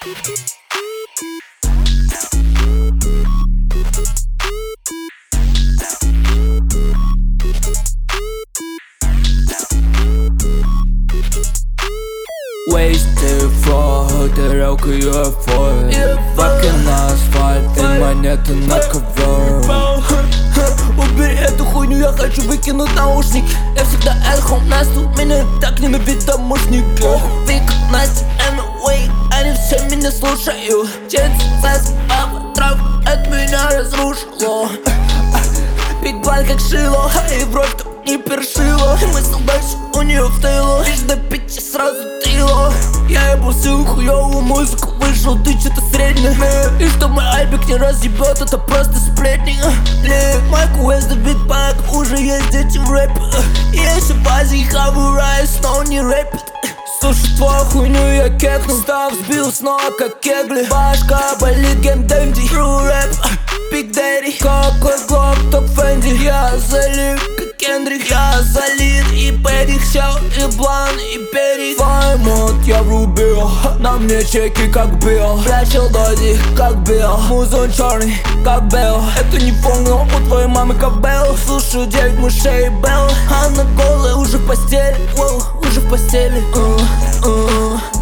Wasted for дорогу UFO Баки на асфальт и монеты на ковер. Убери эту хуйню, я хочу выкинуть наушники. Я всегда эхо, нас тут меня так ненавидомушники. Вик, Настя, Anyway, они все меня слушают. Чец, сас, папа, трав, от меня разрушило. Питбаль как шило, и бровь там не першило. И мысл дальше у нее в тылу. Лишь до 5 сразу тыло. Я ебал всю хуёвую музыку, вышел ты что-то среднее. И что мой альбик не разъебет, это просто сплетни. Майк Уэст и битпак, уже есть дети в рэпе. Если в Азии хаваю райс, но он не рэпит. Слушай твою хуйню, я кекнул, став сбил снова как кегли. Башка болит, геймдэнди, true рэп, Big Daddy. Какой глок, топ Фэнди. Я залит, как Кендрик. Я залит и Пэдди, Хсяо, и Блан, и Перри. Твой мод я врубил, на мне чеки как Билл. Прячил дози, как Билл. Музон черный, как Белл. Это не помню, у твоей мамы как Белл. Слушаю 9 мышей и Белл. Она голая, уже в постели, уже в постели.